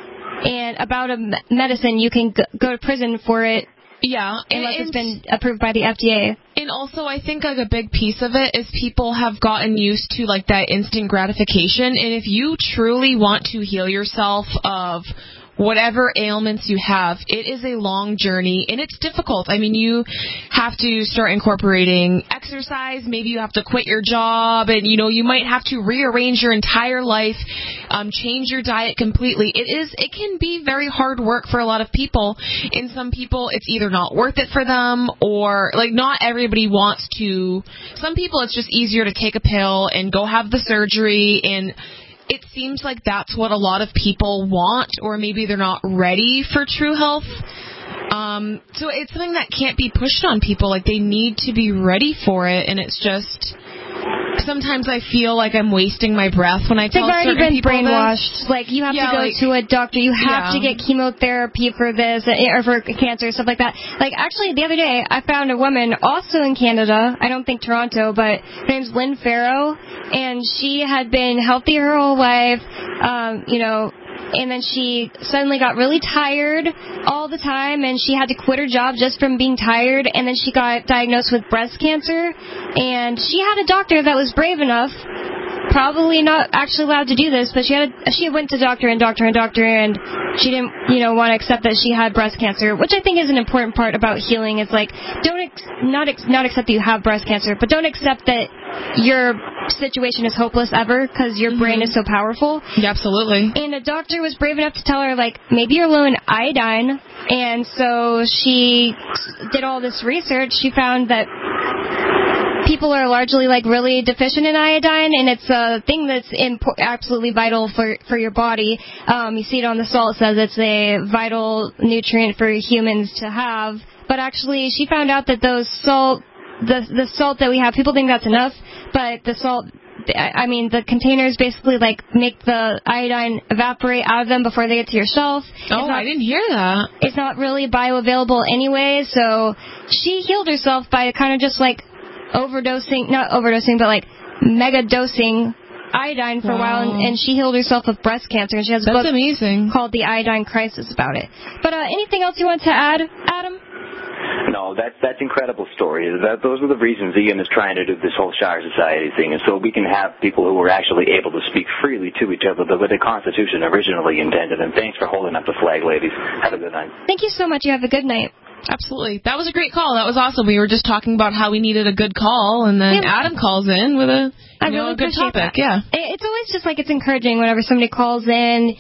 and about a medicine, you can go to prison for it. Yeah. Unless and, it's been approved by the F D A. And also, I think like a big piece of it is people have gotten used to like that instant gratification. And if you truly want to heal yourself of whatever ailments you have, it is a long journey, and it's difficult. I mean, you have to start incorporating exercise. Maybe you have to quit your job, and, you know, you might have to rearrange your entire life, um, change your diet completely. It is, it can be very hard work for a lot of people. And some people, it's either not worth it for them, or, like, not everybody wants to. Some people, it's just easier to take a pill and go have the surgery, and it seems like that's what a lot of people want, or maybe they're not ready for true health. Um, so it's something that can't be pushed on people. Like, they need to be ready for it, and it's just... Sometimes I feel like I'm wasting my breath when I tell They've already certain been people brainwashed. this. Like, you have yeah, to go like, to a doctor. You have yeah. to get chemotherapy for this, or for cancer, stuff like that. Like, actually, the other day, I found a woman also in Canada. I don't think Toronto, but her name's Lynn Farrow, and she had been healthy her whole life, um, you know, and then she suddenly got really tired all the time, and she had to quit her job just from being tired, and then she got diagnosed with breast cancer, and she had a doctor that was brave enough probably not actually allowed to do this, but she had a, she went to doctor and doctor and doctor, and she didn't, you know, want to accept that she had breast cancer, which I think is an important part about healing. Is like, don't ex- not ex- not accept that you have breast cancer, but don't accept that your situation is hopeless ever, because your mm-hmm. brain is so powerful. Yeah, absolutely. And a doctor was brave enough to tell her, like, maybe you're low in iodine, and so she did all this research. She found that people are largely like really deficient in iodine, and it's a thing that's impo- absolutely vital for for your body. Um, you see it on the salt; it says it's a vital nutrient for humans to have. But actually, she found out that those salt, the the salt that we have, people think that's enough, but the salt, I mean, the containers basically like make the iodine evaporate out of them before they get to your shelf. Oh, not, I didn't hear that. It's not really bioavailable anyway, so she healed herself by kind of just like overdosing, not overdosing, but like mega dosing iodine for wow. a while, and, and she healed herself of breast cancer, and she has a That's book amazing. called The Iodine Crisis about it. But uh, anything else you want to add, Adam? No, that's that's incredible story. That, those are the reasons Ian is trying to do this whole Shire Society thing, and so we can have people who are actually able to speak freely to each other the way the Constitution originally intended. And thanks for holding up the flag, ladies. Have a good night. Thank you so much. You have a good night. Absolutely. That was a great call. That was awesome. We were just talking about how we needed a good call, and then yeah. Adam calls in with a, you I know, really a good topic. That. Yeah. It's always just like it's encouraging whenever somebody calls in.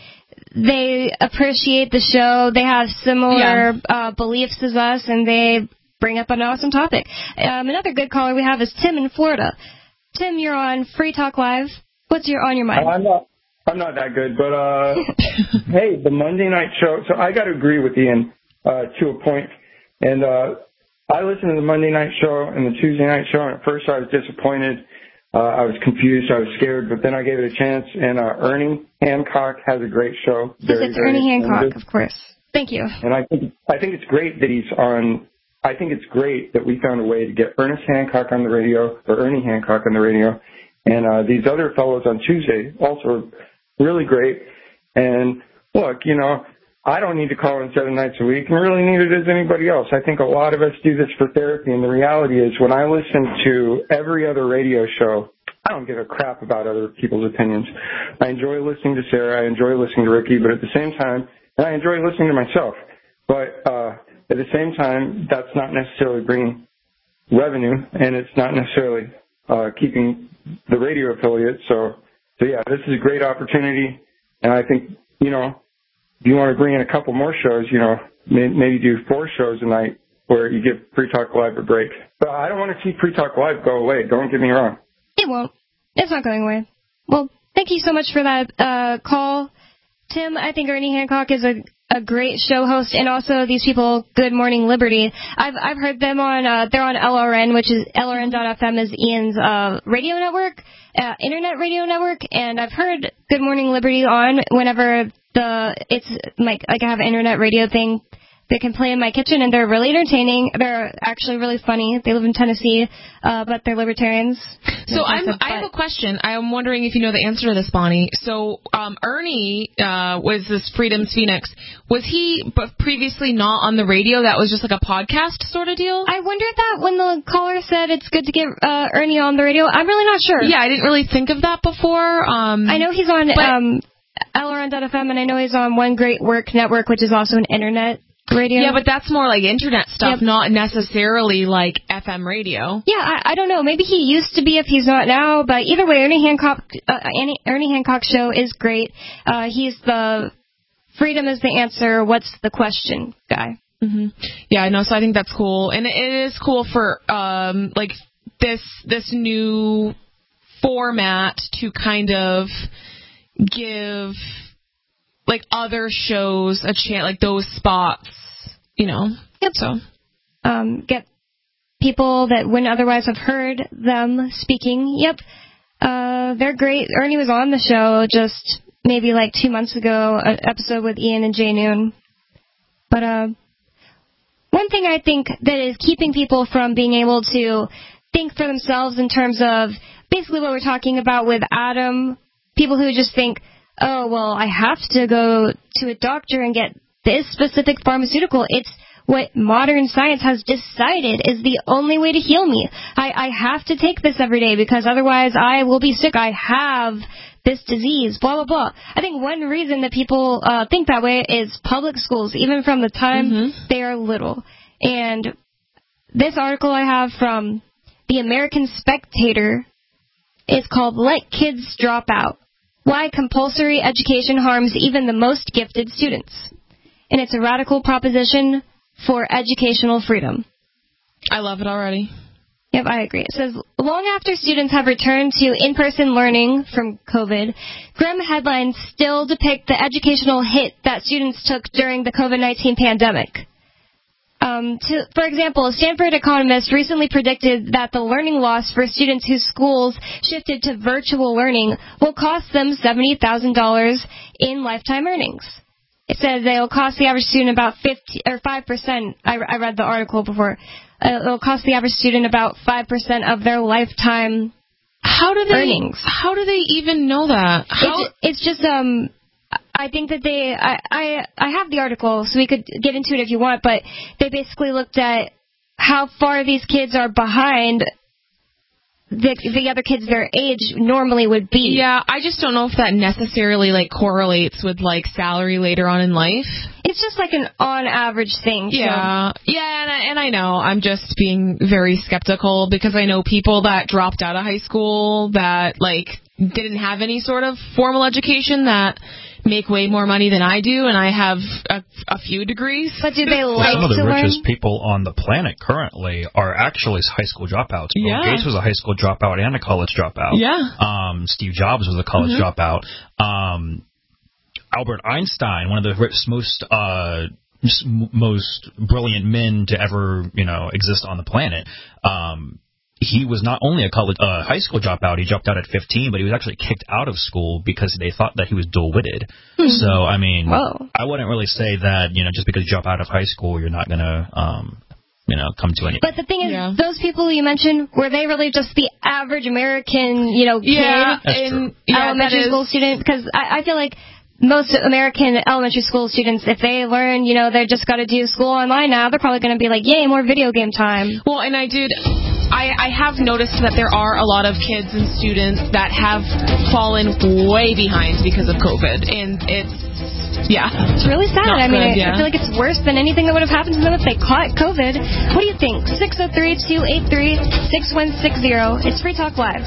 They appreciate the show. They have similar yeah. uh, beliefs as us, and they bring up an awesome topic. Um, another good caller we have is Tim in Florida. Tim, you're on Free Talk Live. What's your on your mind? I'm not. I'm not that good, but uh, hey, the Monday night show. So I got to agree with Ian uh, to a point. And uh, I listened to the Monday night show and the Tuesday night show, and at first I was disappointed. Uh, I was confused. I was scared, but then I gave it a chance. And uh, Ernie Hancock has a great show. Very, yes, it's very Ernie Hancock, of course. Thank you. And I think I think it's great that he's on. I think it's great that we found a way to get Ernest Hancock on the radio, or Ernie Hancock on the radio, and uh, these other fellows on Tuesday also really great. And look, you know, I don't need to call in seven nights a week, and really neither does anybody else. I think a lot of us do this for therapy, and the reality is when I listen to every other radio show, I don't give a crap about other people's opinions. I enjoy listening to Sarah, I enjoy listening to Ricky, but at the same time, and I enjoy listening to myself, but uh, at the same time, that's not necessarily bringing revenue, and it's not necessarily uh, keeping the radio affiliate. So, so yeah, this is a great opportunity, and I think, you know, if you want to bring in a couple more shows, you know, maybe do four shows a night where you give Free Talk Live a break. But I don't want to see Free Talk Live go away. Don't get me wrong. It won't. It's not going away. Well, thank you so much for that uh, call, Tim. I think Ernie Hancock is a a great show host, and also these people, Good Morning Liberty. I've I've heard them on. Uh, they're on L R N, which is L R N dot F M is Ian's uh, radio network, uh, internet radio network, and I've heard Good Morning Liberty on whenever the it's like like I have an internet radio thing they can play in my kitchen, and they're really entertaining. They're actually really funny. They live in Tennessee, uh, but they're libertarians. So I'm, I have a question. I'm wondering if you know the answer to this, Bonnie. So um, Ernie uh, was this Freedom's Phoenix. Was he previously not on the radio? That was just like a podcast sort of deal? I wondered that when the caller said it's good to get uh, Ernie on the radio. I'm really not sure. Yeah, I didn't really think of that before. Um, I know he's on but, um, L R N dot F M, and I know he's on One Great Work Network, which is also an internet radio. Yeah, but that's more like internet stuff, yep. Not necessarily like F M radio. Yeah, I, I don't know. Maybe he used to be if he's not now. But either way, Ernie Hancock, uh, Ernie, Ernie Hancock's show is great. Uh, he's the freedom is the answer, what's the question guy. Mm-hmm. Yeah, I know. So I think that's cool, and it is cool for um like this this new format to kind of give like other shows a chance, like those spots, you know. Yep. So, um, get people that wouldn't otherwise have heard them speaking. Yep. Uh, they're great. Ernie was on the show just maybe like two months ago, an episode with Ian and Jay Noon. But uh, one thing I think that is keeping people from being able to think for themselves in terms of basically what we're talking about with Adam, people who just think, oh, well, I have to go to a doctor and get this specific pharmaceutical. It's what modern science has decided is the only way to heal me. I, I have to take this every day because otherwise I will be sick. I have this disease, blah, blah, blah. I think one reason that people uh, think that way is public schools, even from the time mm-hmm. they are little. And this article I have from the American Spectator is called Let Kids Drop Out: Why Compulsory Education Harms Even the Most Gifted Students. And it's a radical proposition for educational freedom. I love it already. Yep, I agree. It says, long after students have returned to in-person learning from COVID, grim headlines still depict the educational hit that students took during the COVID nineteen pandemic. Um, to, for example, a Stanford economist recently predicted that the learning loss for students whose schools shifted to virtual learning will cost them seventy thousand dollars in lifetime earnings. It says it will cost the average student about fifty or five percent. I, I read the article before. Uh, it will cost the average student about five percent of their lifetime how do they, earnings. How do they even know that? How? It's, it's just um. I think that they. I, I I have the article, so we could get into it if you want. But they basically looked at how far these kids are behind the the other kids their age normally would be. Yeah, I just don't know if that necessarily like correlates with like salary later on in life. It's just like an on average thing. Yeah, so. yeah, and I, and I know I'm just being very skeptical because I know people that dropped out of high school that like didn't have any sort of formal education that make way more money than I do, and I have a, a few degrees. But do they like Some of the to richest learn? people on the planet currently are actually high school dropouts. Yeah. Bill Gates was a high school dropout and a college dropout. Yeah. Um, Steve Jobs was a college mm-hmm. dropout. Um, Albert Einstein, one of the most uh, most brilliant men to ever, you know, exist on the planet. Um, He was not only a college, uh, high school dropout, he dropped out at fifteen, but he was actually kicked out of school because they thought that he was dual-witted. Hmm. So, I mean, Whoa. I wouldn't really say that, you know, just because you drop out of high school, you're not going to, um, you know, come to anything. But the thing is, yeah. those people you mentioned, were they really just the average American, you know, kid? Yeah, That's in true. Yeah, elementary school student? Because I, I feel like most American elementary school students, if they learn, you know, they just got to do school online now, they're probably going to be like, yay, more video game time. Well, and I did, I, I have noticed that there are a lot of kids and students that have fallen way behind because of COVID, and it's, yeah. It's really sad. Not I mean, good, I, yeah. I feel like it's worse than anything that would have happened to them if they caught COVID. What do you think? six oh three, two eight three, six one six zero. It's Free Talk Live.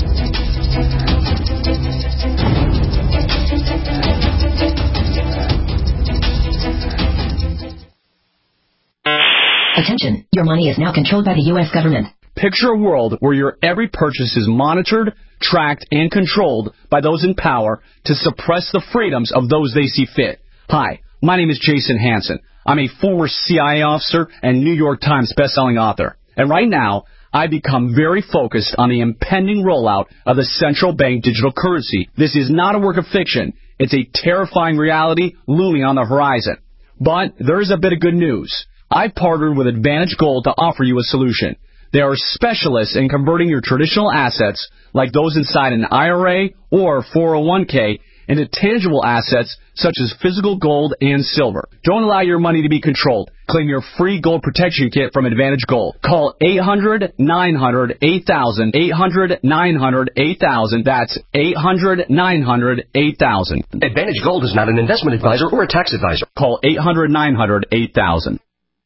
Attention, your money is now controlled by the U S government. Picture a world where your every purchase is monitored, tracked, and controlled by those in power to suppress the freedoms of those they see fit. Hi, my name is Jason Hansen. I'm a former C I A officer and New York Times bestselling author. And right now, I've become very focused on the impending rollout of the central bank digital currency. This is not a work of fiction. It's a terrifying reality looming on the horizon. But there is a bit of good news. I've partnered with Advantage Gold to offer you a solution. They are specialists in converting your traditional assets, like those inside an I R A or four oh one k, into tangible assets such as physical gold and silver. Don't allow your money to be controlled. Claim your free gold protection kit from Advantage Gold. Call eight hundred, nine hundred, eight thousand, eight hundred, nine hundred, eight thousand. That's eight hundred, nine hundred, eight thousand. Advantage Gold is not an investment advisor or a tax advisor. Call eight hundred, nine hundred, eight thousand.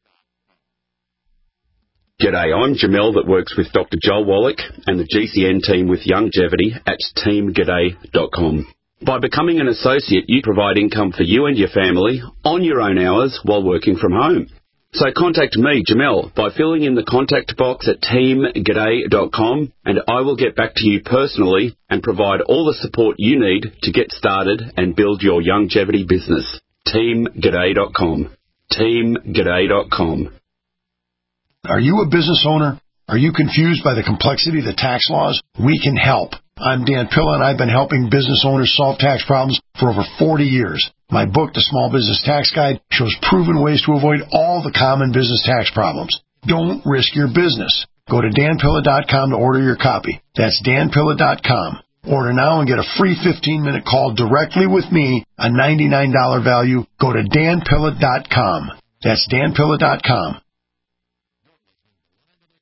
G'day, I'm Jamel that works with Doctor Joel Wallach and the G C N team with Longevity at team g'day dot com. By becoming an associate, you provide income for you and your family on your own hours while working from home. So contact me, Jamel, by filling in the contact box at team g'day dot com, and I will get back to you personally and provide all the support you need to get started and build your longevity business. team g'day dot com. team g'day dot com. Are you a business owner? Are you confused by the complexity of the tax laws? We can help. I'm Dan Pilla, and I've been helping business owners solve tax problems for over forty years. My book, The Small Business Tax Guide, shows proven ways to avoid all the common business tax problems. Don't risk your business. Go to dan pilla dot com to order your copy. That's dan pilla dot com. Order now and get a free fifteen minute call directly with me, a ninety-nine dollars value. Go to dan pilla dot com. That's dan pilla dot com.